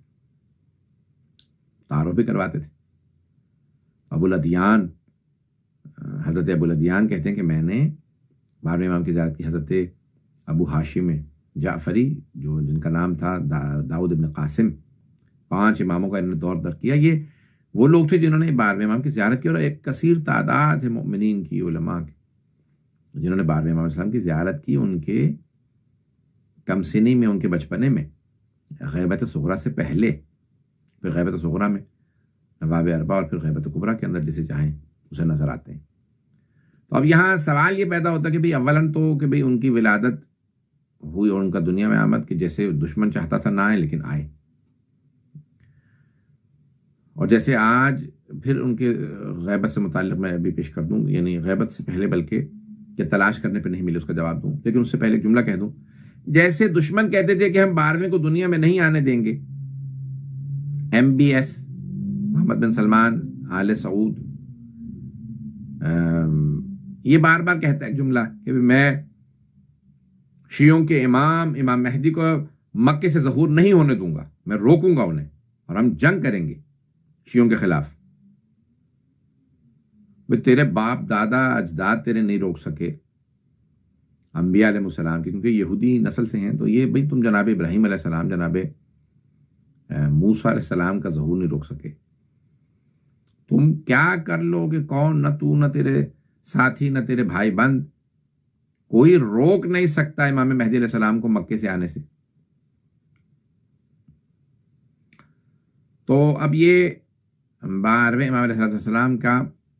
تعارف بھی کرواتے تھے۔ ابو الادیان، حضرت ابو الادیان کہتے ہیں کہ میں نے بارہویں امام کی زیارت کی، حضرت ابو ہاشم جعفری جو جن کا نام تھا داؤد ابن قاسم، پانچ اماموں کا انہوں نے دور در کیا، یہ وہ لوگ تھے جنہوں نے بارہویں امام کی زیارت کی، اور ایک کثیر تعداد ہے مؤمنین کی، علماء کی، جنہوں نے بارہویں امام السلام کی زیارت کی ان کے کم سنی میں، ان کے بچپنے میں، غیبت صغرا سے پہلے، پھر غیبت صغرا میں، نواب اربع، اور پھر غیبت کبریٰ کے اندر جسے چاہیں اسے نظر آتے ہیں۔ تو اب یہاں سوال یہ پیدا ہوتا ہے کہ بھئی اولاً تو کہ بھئی ان کی ولادت ہوئی اور ان کا دنیا میں آمد کہ جیسے دشمن چاہتا تھا نہ آئے لیکن آئے، اور جیسے آج پھر ان کے غیبت سے متعلق میں ابھی پیش کر دوں، یعنی غیبت سے پہلے بلکہ کہ تلاش کرنے پہ نہیں ملے اس کا جواب دوں، لیکن اس سے پہلے ایک جملہ کہہ دوں. جیسے دشمن کہتے تھے کہ ہم بارہویں کو دنیا میں نہیں آنے دیں گے، M B S Mohammed bin Salman Al Saud یہ بار بار کہتا ہے ایک جملہ کہ میں شیعوں کے امام امام مہدی کو مکے سے ظہور نہیں ہونے دوں گا، میں روکوں گا انہیں اور ہم جنگ کریں گے شیعوں کے خلاف. تیرے باپ دادا اجداد تیرے نہیں روک سکے انبیاء علیہ السلام کی، کیونکہ یہودی نسل سے ہیں، تو یہ بھئی تم جناب ابراہیم علیہ السلام جناب موسیٰ علیہ السلام کا ظہور نہیں روک سکے. تم کیا کر لو کہ کون، نہ تو نہ تیرے ساتھی نہ تیرے بھائی بند، کوئی روک نہیں سکتا امام مہدی علیہ السلام کو مکے سے آنے سے. تو اب یہ بارہویں امام علیہ السلام کا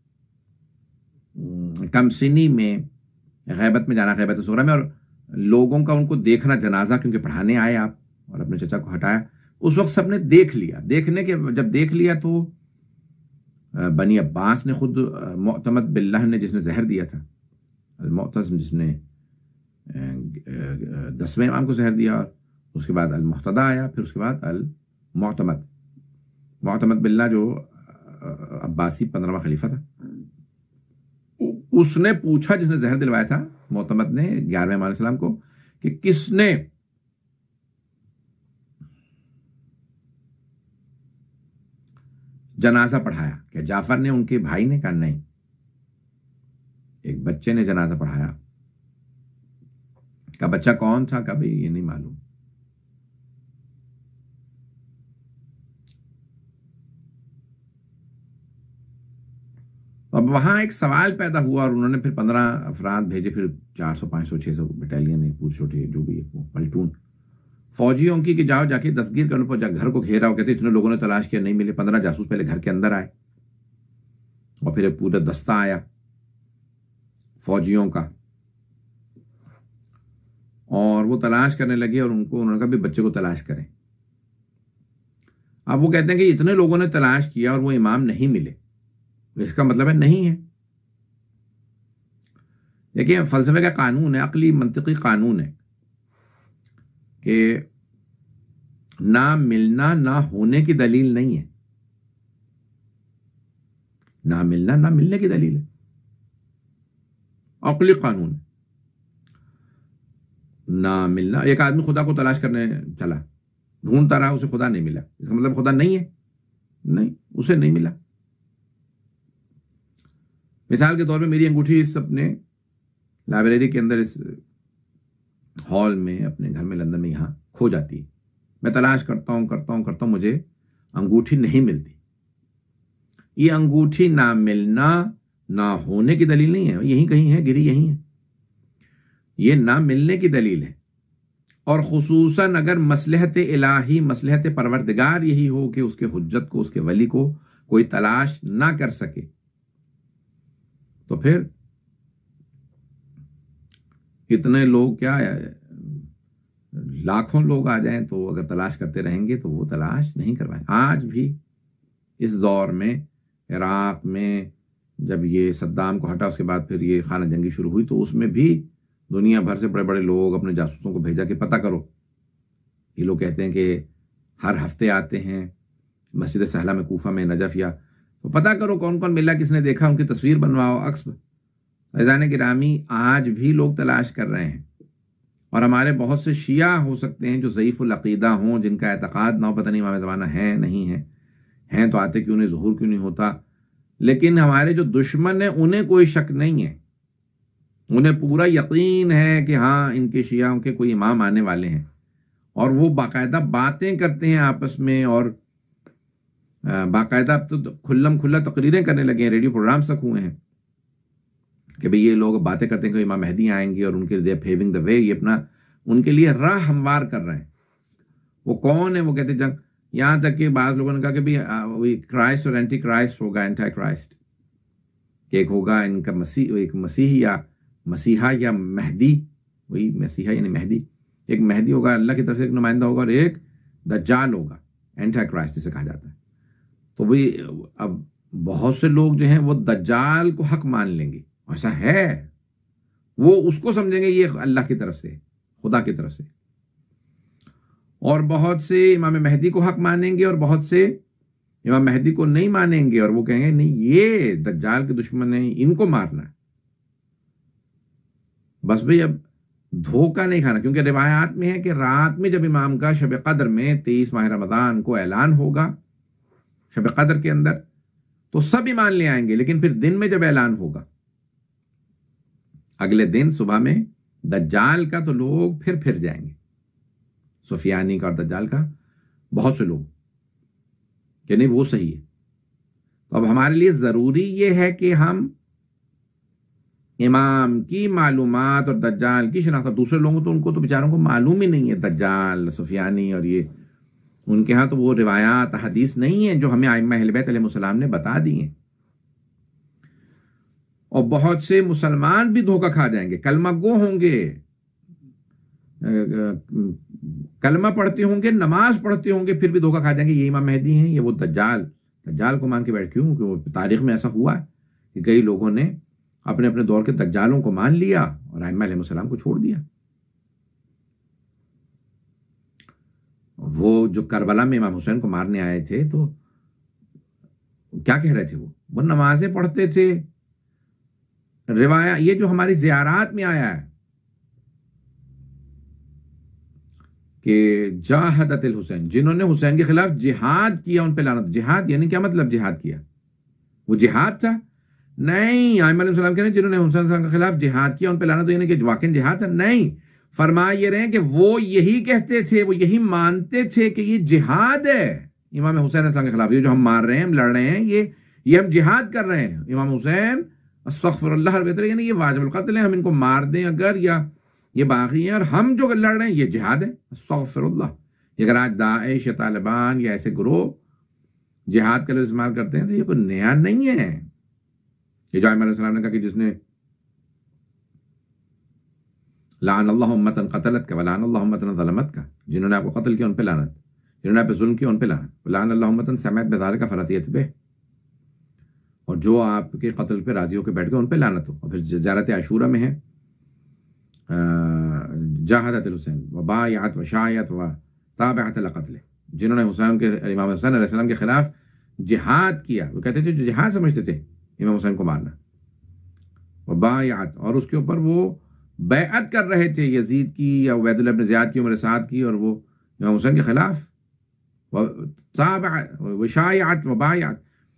کم سنی میں غیبت میں جانا، غیبت صغریٰ میں، اور لوگوں کا ان کو دیکھنا، جنازہ کیونکہ پڑھانے آئے آپ اور اپنے چچا کو ہٹایا، اس وقت سب نے دیکھ لیا. دیکھنے کے جب دیکھ لیا تو بنی عباس نے خود، معتمد باللہ نے جس نے زہر دیا تھا، المعتز جس نے دسویں امام کو زہر دیا، اور اس کے بعد المحتدی آیا، پھر اس کے بعد المعتمد. معتمد باللہ جو عباسی پندرہواں خلیفہ تھا، اس نے پوچھا، جس نے زہر دلوایا تھا معتمد نے گیارہویں امام علیہ السلام کو، کہ کس نے جنازہ پڑھایا؟ کہ جعفر نے، ان کے بھائی نے؟ کہا نہیں، ایک بچے نے جنازہ پڑھایا. کا بچہ کون تھا؟ کبھی یہ نہیں معلوم. اب وہاں ایک سوال پیدا ہوا، اور انہوں نے پھر پندرہ افراد بھیجے، پھر چار سو پانچ سو چھ سو بٹالین، ایک پورے چھوٹے جو بھی ایک پلٹون فوجیوں کی، کہ جاؤ جا کے دستگیر کر لو. گھر کو گھیرا ہو، کہتے اتنے لوگوں نے تلاش کیا نہیں ملے. پندرہ جاسوس پہلے گھر کے اندر آئے، اور پھر ایک پورا دستہ آیا فوجیوں کا، اور وہ تلاش کرنے لگے، اور ان کو انہوں نے کہا بھی بچے کو تلاش کریں. اب وہ کہتے ہیں کہ اتنے لوگوں نے تلاش کیا اور وہ امام نہیں ملے، اس کا مطلب ہے نہیں ہے. دیکھیں فلسفے کا قانون ہے، عقلی منطقی قانون ہے کہ نہ ملنا نہ ہونے کی دلیل نہیں ہے. نہ ملنا نہ ملنے کی دلیل ہے، عقلی قانون. نہ ملنا، ایک آدمی خدا کو تلاش کرنے چلا، ڈھونڈتا رہا، اسے خدا نہیں ملا، اس کا مطلب خدا نہیں ہے؟ نہیں، اسے نہیں ملا. مثال کے طور پہ میری انگوٹھی اس اپنے لائبریری کے اندر، اس ہال میں، اپنے گھر میں لندن میں یہاں کھو جاتی ہے. میں تلاش کرتا ہوں کرتا ہوں کرتا ہوں مجھے انگوٹھی نہیں ملتی. یہ انگوٹھی نہ ملنا نہ ہونے کی دلیل نہیں ہے، یہیں کہیں ہے، گری یہیں ہے. یہ نہ ملنے کی دلیل ہے. اور خصوصاً اگر مصلحت الہی، مصلحت پروردگار یہی ہو کہ اس کے حجت کو، اس کے ولی کو کوئی تلاش نہ کر سکے، تو پھر اتنے لوگ کیا، لاکھوں لوگ آ جائیں تو اگر تلاش کرتے رہیں گے تو وہ تلاش نہیں کروائیں. آج بھی اس دور میں عراق میں جب یہ صدام کو ہٹا، اس کے بعد پھر یہ خانہ جنگی شروع ہوئی، تو اس میں بھی دنیا بھر سے بڑے بڑے لوگ اپنے جاسوسوں کو بھیجا کہ پتہ کرو. یہ لوگ کہتے ہیں کہ ہر ہفتے آتے ہیں مسجد سہلہ میں، کوفہ میں، نجف، یا تو پتہ کرو کون کون ملا، کس نے دیکھا، ان کی تصویر بنواؤ، عکس. عزیزان گرامی، آج بھی لوگ تلاش کر رہے ہیں، اور ہمارے بہت سے شیعہ ہو سکتے ہیں جو ضعیف العقیدہ ہوں، جن کا اعتقاد نہ پتہ نہیں امام زمانہ ہے نہیں ہے، ہیں تو آتے کیوں نہیں، ظہور کیوں نہیں ہوتا. لیکن ہمارے جو دشمن ہیں انہیں کوئی شک نہیں ہے، انہیں پورا یقین ہے کہ ہاں ان کے شیعوں کے کوئی امام آنے والے ہیں، اور وہ باقاعدہ باتیں کرتے ہیں آپس میں، اور باقاعدہ اب تو کھلم کھلا تقریریں کرنے لگے ہیں، ریڈیو پروگرامز تک ہوئے ہیں کہ بھئی یہ لوگ باتیں کرتے ہیں کہ امام مہدی آئیں گے، اور ان کے لیے پیونگ دا وے، یہ اپنا ان کے لیے راہ ہموار کر رہے ہیں. وہ کون ہے؟ وہ کہتے ہیں جنگ. یہاں تک کہ بعض لوگوں نے کہا کہ بھی کرائسٹ اور اینٹی کرائسٹ ہوگا، اینٹی کرائسٹ، کہ ایک ہوگا ان کا مسیح، ایک مسیح یا مسیحا یا مہدی، وہی مسیحا یعنی مہدی، ایک مہدی ہوگا اللہ کی طرف سے ایک نمائندہ ہوگا، اور ایک دجال ہوگا، اینٹی کرائسٹ جسے کہا جاتا ہے۔ تو وہی اب بہت سے لوگ جو ہیں وہ دجال کو حق مان لیں گے، ایسا ہے، وہ اس کو سمجھیں گے یہ اللہ کی طرف سے، خدا کی طرف سے، اور بہت سے امام مہدی کو حق مانیں گے اور بہت سے امام مہدی کو نہیں مانیں گے، اور وہ کہیں گے نہیں یہ دجال کے دشمن ہیں، ان کو مارنا ہے۔ بس بھئی اب دھوکہ نہیں کھانا، کیونکہ روایات میں ہے کہ رات میں جب امام کا شب قدر میں تیئیس ماہ رمضان کو اعلان ہوگا شب قدر کے اندر، تو سب ایمان لے آئیں گے، لیکن پھر دن میں جب اعلان ہوگا اگلے دن صبح میں دجال کا، تو لوگ پھر پھر جائیں گے، سفیانی کا اور دجال کا، بہت سے لوگ کہ نہیں وہ صحیح ہے۔ تو اب ہمارے لیے ضروری یہ ہے کہ ہم امام کی معلومات اور دجال کی شناخت، دوسرے لوگوں تو ان کو تو بیچاروں کو معلوم ہی نہیں ہے، دجال، سفیانی، اور یہ ان کے ہاں تو وہ روایات حدیث نہیں ہیں جو ہمیں ائمہ اہل بیت علیہ السلام نے بتا دی ہیں۔ اور بہت سے مسلمان بھی دھوکہ کھا جائیں گے، کلمہ گو ہوں گے، کلمہ پڑھتے ہوں گے، نماز پڑھتے ہوں گے، پھر بھی دھوکہ کھا جائیں گے یہ امام مہدی ہیں، یہ وہ دجال، دجال کو مان کے بیٹھ کیوں؟ کیونکہ تاریخ میں ایسا ہوا ہے کہ کئی لوگوں نے اپنے اپنے دور کے دجالوں کو مان لیا اور ائمہ علیہ السلام کو چھوڑ دیا۔ وہ جو کربلا میں امام حسین کو مارنے آئے تھے تو کیا کہہ رہے تھے؟ وہ وہ نمازیں پڑھتے تھے، روایت یہ جو ہماری زیارات میں آیا ہے کہ جاہدت الحسین، جنہوں نے حسین کے خلاف جہاد کیا ان پہ لعنت۔ جہاد یعنی کیا مطلب جہاد کیا؟ وہ جہاد تھا؟ نہیں، ائمہ علیہ السلام کہہ رہے ہیں جنہوں نے حسین صلی اللہ علیہ وسلم کے خلاف جہاد کیا ان پہ لعنت، یعنی کہ واقعی جہاد تھا؟ نہیں، فرما یہ رہے ہیں کہ وہ یہی کہتے تھے، وہ یہی مانتے تھے کہ یہ جہاد ہے امام حسین علیہ السلام کے خلاف، یہ جو ہم مار رہے ہیں، ہم لڑ رہے ہیں، یہ یہ ہم جہاد کر رہے ہیں۔ امام حسین استغفر اللہ البتر، یعنی یہ واجب القتل ہے، ہم ان کو مار دیں اگر، یا یہ باغی ہیں، اور ہم جو لڑ رہے ہیں یہ جہاد ہے، استغفر اللہ۔ اگر آج داعش یا طالبان یا ایسے گروہ جہاد کا لفظ استعمال کرتے ہیں تو یہ کوئی نیا نہیں ہے۔ یہ جو ائمہ علیہ السلام نے کہا کہ جس نے لعن اللہ امتن قتلت کا ولعن اللہ امتن ظلمت کا، جنہوں نے آپ کو قتل کیا ان پہ لعنت، جنہوں نے آپ پہ ظلم کیا ان پہ لعنت، لعن اللہ امتن سمعت بذلک فلتیت بہ، اور جو آپ کے قتل پہ راضی ہو کے بیٹھ گئے ان پہ لعنت ہو۔ اور پھر زیارت عاشورہ میں ہے جاہدت الحسین و بایعت و شایعت و تابعت لقتلہ، جنہوں نے حسین کے امام حسین علیہ السلام کے خلاف جہاد کیا، وہ کہتے تھے جو جہاد سمجھتے تھے امام حسین کو مارنا، و بایعت، اور اس کے اوپر وہ بیعت کر رہے تھے یزید کی یا عبید اللہ بن زیاد کی، عمر سعد کی، اور وہ امام حسین کے خلاف، و تابعت و شایعت و بایعت،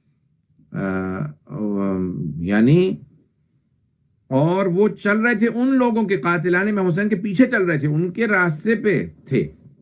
یعنی اور وہ چل رہے تھے ان لوگوں کے، قاتلان امام حسین کے پیچھے چل رہے تھے، ان کے راستے پہ تھے۔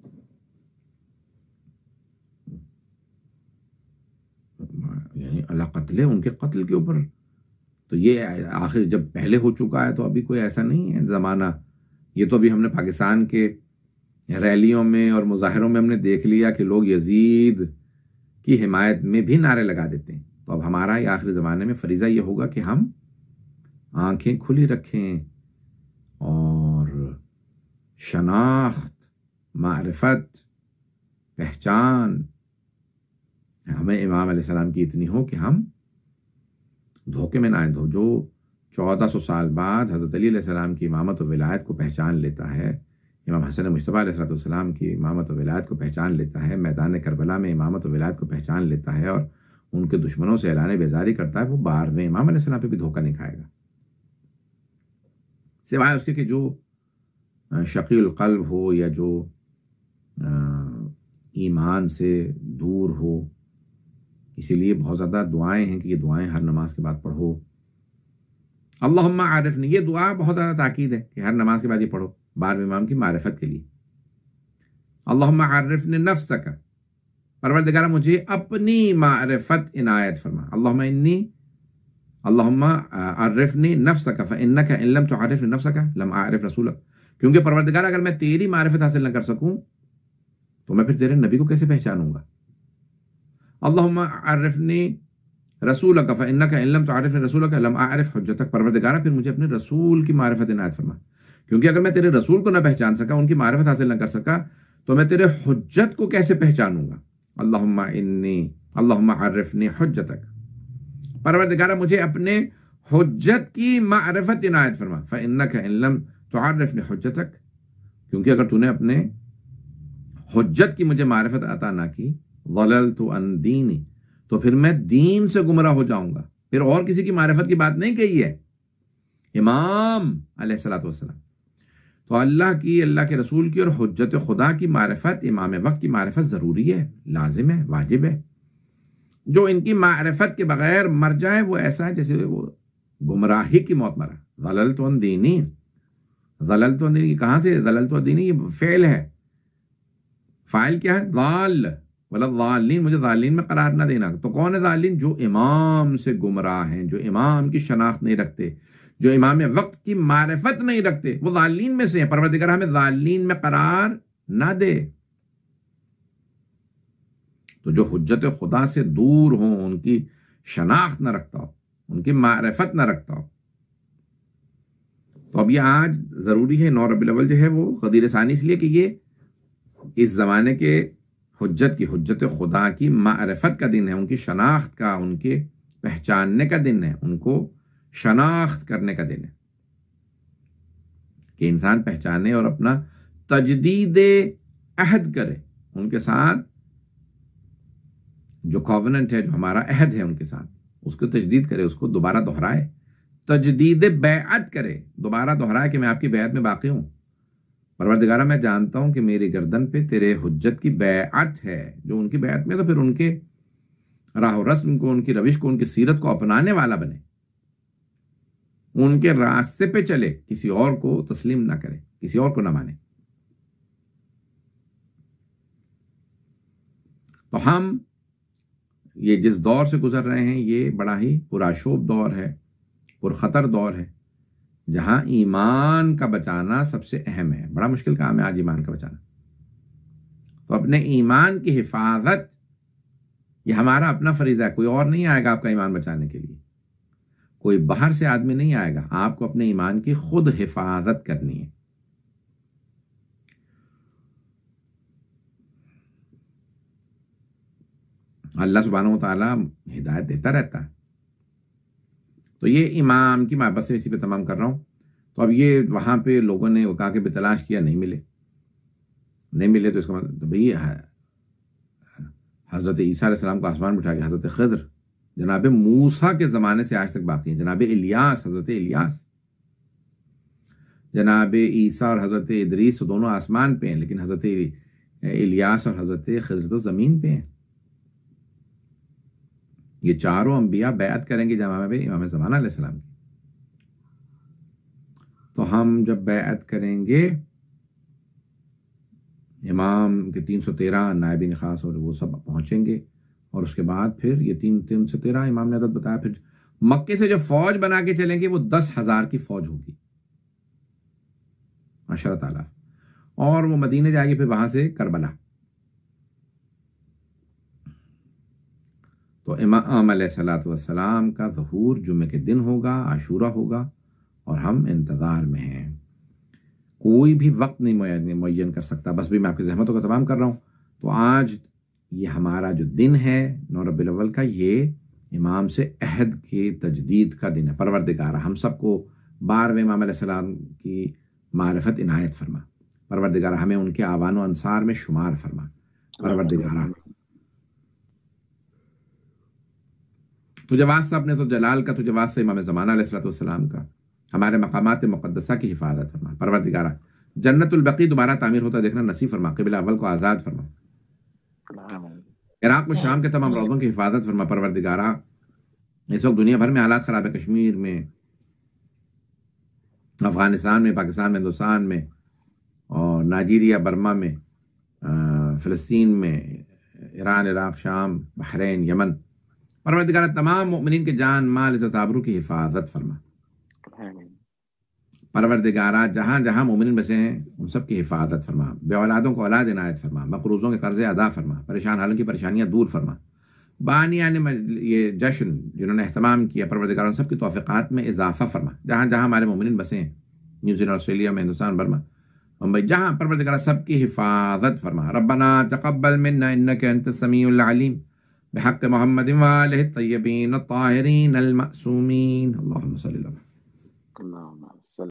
یعنی اللہ قتل ہے ان کے قتل کے اوپر، تو یہ آخر جب پہلے ہو چکا ہے تو ابھی کوئی ایسا نہیں ہے زمانہ، یہ تو ابھی ہم نے پاکستان کے ریلیوں میں اور مظاہروں میں ہم نے دیکھ لیا کہ لوگ یزید کی حمایت میں بھی نعرے لگا دیتے ہیں۔ تو اب ہمارا یہ آخری زمانے میں فریضہ یہ ہوگا کہ ہم آنکھیں کھلی رکھیں اور شناخت، معرفت، پہچان ہمیں امام علیہ السلام کی اتنی ہو کہ ہم دھوکے میں نہ آئیں۔ دو جو چودہ سو سال بعد حضرت علی علیہ السلام کی امامت و ولایت کو پہچان لیتا ہے، امام حسن مجتبیٰ علیہ السلام کی امامت و ولایت کو پہچان لیتا ہے، میدان کربلا میں امامت و ولایت کو پہچان لیتا ہے اور ان کے دشمنوں سے اعلان بیزاری کرتا ہے، وہ بارہویں امام علیہ السلام پہ بھی دھوکہ نہیں کھائے گا، سوائے اس کے کہ جو شقی القلب ہو یا جو ایمان سے دور ہو۔ اسی لیے بہت زیادہ دعائیں ہیں کہ یہ دعائیں ہر نماز کے بعد پڑھو۔ اللہم عارفنی، یہ دعا بہت زیادہ تاکید ہے کہ ہر نماز کے بعد یہ پڑھو، بارہویں امام کی معرفت کے لیے۔ اللہم عارفنی نفسک، پروردگارہ مجھے اپنی معرفت عنایت فرما۔ اللہم انی اللہم عرفنی نفسک فانک ان لم تعرفنی نفسک لم اعرف رسولک، کیونکہ پروردگار اگر میں تیری معرفت حاصل نہ کر سکوں تو میں پھر تیرے نبی کو کیسے پہچانوں گا۔ اللہم عرفنی رسولک فإنک ان لم تعرفنی رسولک لم اعرف حجتک، پروردگارہ پھر مجھے اپنے رسول کی معرفت عنایت فرما، کیونکہ اگر میں تیرے رسول کو نہ پہچان سکا، ان کی معرفت حاصل نہ کر سکا، تو میں تیرے حجت کو کیسے پہچانوں گا؟ اللہم انی اللہم عرفنی حجتک، پروردگارہ مجھے اپنے حجت کی معرفت عنایت فرما، فإنک ان لم تعرفنی حجتک، کیونکہ اگر تو نے اپنے حجت کی مجھے معرفت عطا نہ کی، ضللت عن دینی، تو پھر میں دین سے گمراہ ہو جاؤں گا۔ پھر اور کسی کی معرفت کی بات نہیں کہی ہے، امام علیہ الصلوۃ والسلام، تو اللہ کی، اللہ کے رسول کی اور حجت خدا کی معرفت، امام وقت کی معرفت ضروری ہے، لازم ہے، واجب ہے۔ جو ان کی معرفت کے بغیر مر جائے وہ ایسا ہے جیسے وہ گمراہی کی موت مرا۔ ضللت عن دینی، ضللت عن دینی کہاں سے؟ ضللت عن دینی یہ فعل ہے، فاعل کیا ہے؟ ضال، ولا ضالین، مجھے ضالین میں قرار نہ دینا۔ تو کون ہے ضالین؟ جو امام سے گمراہ ہیں، جو امام کی شناخت نہیں رکھتے، جو امام وقت کی معرفت نہیں رکھتے، وہ ضالین میں سے ہیں۔ پروردگار ہمیں ضالین میں قرار نہ دے۔ تو جو حجت خدا سے دور ہوں، ان کی شناخت نہ رکھتا ہو، ان کی معرفت نہ رکھتا ہو، تو اب یہ آج ضروری ہے، نو ربیع الاول جو ہے وہ غدیر ثانی، اس لیے کہ یہ اس زمانے کے حجت کی، حجت خدا کی معرفت کا دن ہے، ان کی شناخت کا، ان کے پہچاننے کا دن ہے، ان کو شناخت کرنے کا دن ہے، کہ انسان پہچانے اور اپنا تجدید عہد کرے، ان کے ساتھ جو کووننٹ ہے، جو ہمارا عہد ہے ان کے ساتھ، اس کو تجدید کرے، اس کو دوبارہ دہرائے، تجدید بیعت کرے، دوبارہ دہرائے کہ میں آپ کی بیعت میں باقی ہوں۔ پروردگارہ میں جانتا ہوں کہ میری گردن پہ تیرے حجت کی بیعت ہے، جو ان کی بیعت میں، تو پھر ان کے راہ و رسم کو، ان کی روش کو، ان کی سیرت کو اپنانے والا بنے، ان کے راستے پہ چلے، کسی اور کو تسلیم نہ کرے، کسی اور کو نہ مانے۔ تو ہم یہ جس دور سے گزر رہے ہیں، یہ بڑا ہی پرآشوب دور ہے، پرخطر دور ہے، جہاں ایمان کا بچانا سب سے اہم ہے۔ بڑا مشکل کام ہے آج ایمان کا بچانا۔ تو اپنے ایمان کی حفاظت یہ ہمارا اپنا فریضہ ہے، کوئی اور نہیں آئے گا آپ کا ایمان بچانے کے لیے، کوئی باہر سے آدمی نہیں آئے گا، آپ کو اپنے ایمان کی خود حفاظت کرنی ہے۔ اللہ سبحانہ و تعالیٰ ہدایت دیتا رہتا ہے۔ تو یہ امام کی، میں بس اسی پہ تمام کر رہا ہوں۔ تو اب یہ وہاں پہ لوگوں نے وہ کہا کہ تلاش کیا، نہیں ملے، نہیں ملے، تو اس کا مطلب تو بھئی حضرت عیسیٰ علیہ السلام کو آسمان بٹھا کے حضرت خضر جناب موسیٰ کے زمانے سے آج تک باقی ہیں، جناب الیاس، حضرت الیاس، جناب عیسیٰ اور حضرت ادریس تو دونوں آسمان پہ ہیں، لیکن حضرت الیاس اور حضرت خضر تو زمین پہ ہیں۔ یہ چاروں انبیاء بیعت کریں گے جناب امام زمانہ علیہ السلام کی۔ تو ہم جب بیعت کریں گے، امام کے تین سو تیرہ نائبین خاص اور وہ سب پہنچیں گے، اور اس کے بعد پھر یہ تین تین سو تیرہ امام نے عدد بتایا، پھر مکے سے جو فوج بنا کے چلیں گے وہ دس ہزار کی فوج ہوگی، عشرۃ آلاف، اور وہ مدینے جائے گی، پھر وہاں سے کربلا۔ تو امام علیہ الصلوۃ والسلام کا ظہور جمعے کے دن ہوگا، عاشورہ ہوگا، اور ہم انتظار میں ہیں۔ کوئی بھی وقت نہیں معین کر سکتا، بس بھی میں آپ کی زحمتوں کا تمام کر رہا ہوں۔ تو آج یہ ہمارا جو دن ہے نو ربیع الاول کا، یہ امام سے عہد کی تجدید کا دن ہے۔ پروردگارہ ہم سب کو بارہویں امام علیہ السلام کی معرفت عنایت فرما، پروردگارہ ہمیں ان کے آوان و انصار میں شمار فرما، پروردگارہ تجھے واسطہ اپنے تو جلال کا، تجھے واسطہ امام زمانہ علیہ الصلوۃ والسلام کا، ہمارے مقامات مقدسہ کی حفاظت فرما، پروردگارہ جنت البقیع دوبارہ تعمیر ہوتا دیکھنا نصیب فرما، قبلہ اول کو آزاد فرما، عراق و شام کے تمام روضوں کی حفاظت فرما، پروردگارہ اس وقت دنیا بھر میں حالات خراب ہے، کشمیر میں، افغانستان میں، پاکستان میں، ہندوستان میں، اور نائجیریا، برما میں، فلسطین میں، ایران، عراق، شام، بحرین، یمن، پروردگارہ تمام مؤمنین کے جان، مال، عزت، آبرو کی حفاظت فرما، پروردگارہ جہاں جہاں مومنین بسے ہیں ان سب کی حفاظت فرما، بے اولادوں کو اولاد عنایت فرما، مقروضوں کے قرضے ادا فرما، پریشان حالوں کی پریشانیاں دور فرما، بانیان یہ جشن جنہوں نے اہتمام کیا، پروردگار ان سب کی توفیقات میں اضافہ فرما، جہاں جہاں ہمارے مومنین بسے ہیں، نیوزی لینڈ، آسٹریلیا میں، ہندوستان، برما، ممبئی، جہاں پروردگار سب کی حفاظت فرما۔ ربنا تقبل منا انک انت السمیع العلیم بحق محمد وآلہ الطیبین الطاہرین المعصومین، اللہم صلی اللہ علیہ وسلم۔ اللہم